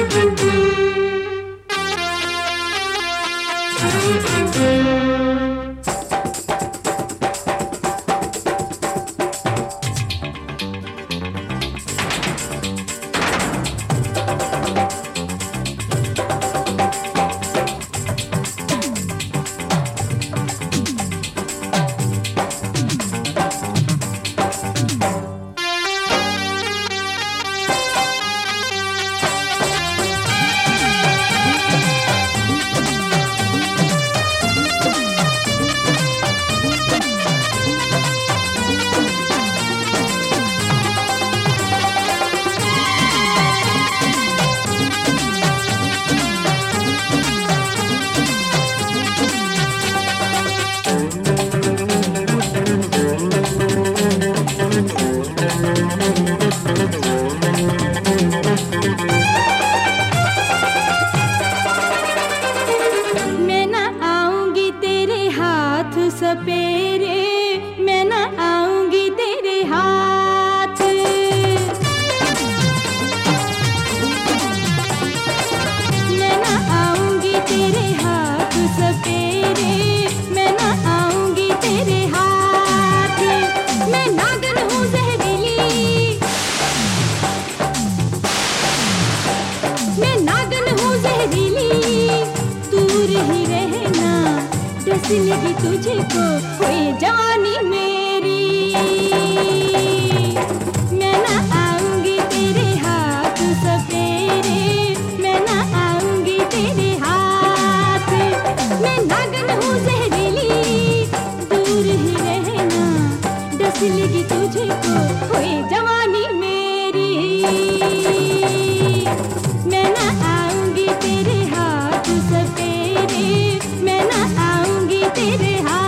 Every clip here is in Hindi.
सपेरे मैं न आऊंगी तेरे हाथ। मैं न आऊंगी तेरे हाथ सपेरे, मैं न आऊंगी तेरे हाथ। मैं नागिन हूँ जहरीली, मैं नागिन हूँ जहरीली, दूर ही रहना डस लगी तुझको कोई जवानी मेरी। मैं न आऊंगी तेरे हाथ सपेरे, मैं न आऊंगी तेरे हाथ। मैं नागिन हूँ जहरीली, दूर ही रहना डस लगी तुझको कोई जवानी मेरी। मैं न आऊंगी तेरे हाथ सपेरे, मैं न आऊंगी तेरे हाथ।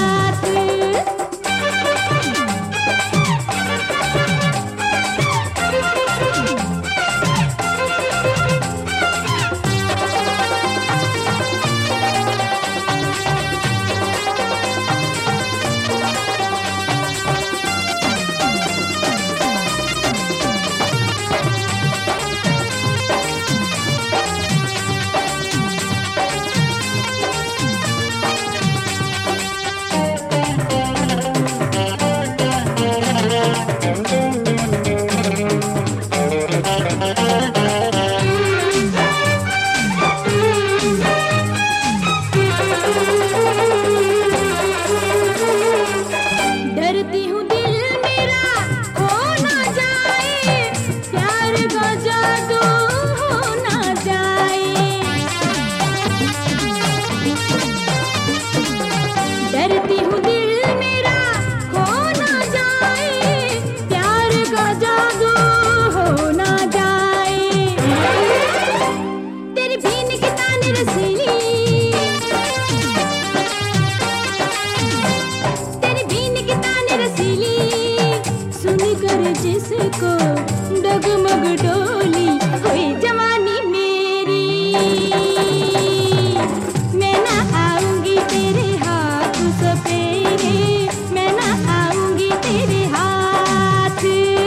डरती हूँ दिल मेरा खो ना जाए, प्यार का जादू हो ना जाए। डरती हूँ दिल मेरा खो ना जाए, प्यार का जादू हो ना जाए। तेरी बीन की तान रसीली, सुनकर जिसको डगमग डोली कोई जवानी मेरी। मैं न आऊंगी तेरे हाथ सपेरे, मैं न आऊंगी तेरे हाथ।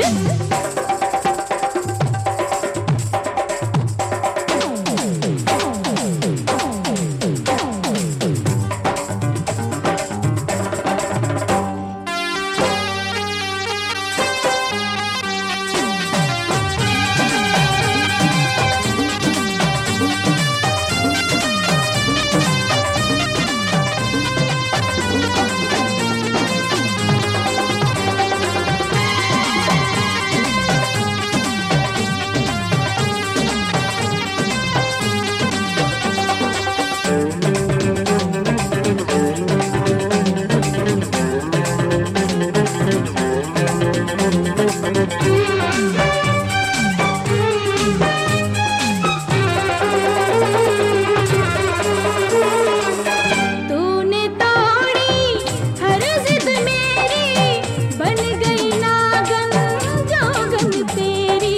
तूने तोड़ी हर जिद मेरी, बन गई नागन जोगन तेरी।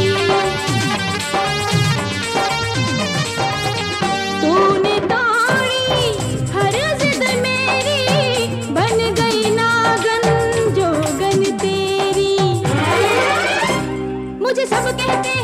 तूने तोड़ी हर जिद मेरी, बन गई नागन जोगन तेरी। मुझे सब कहते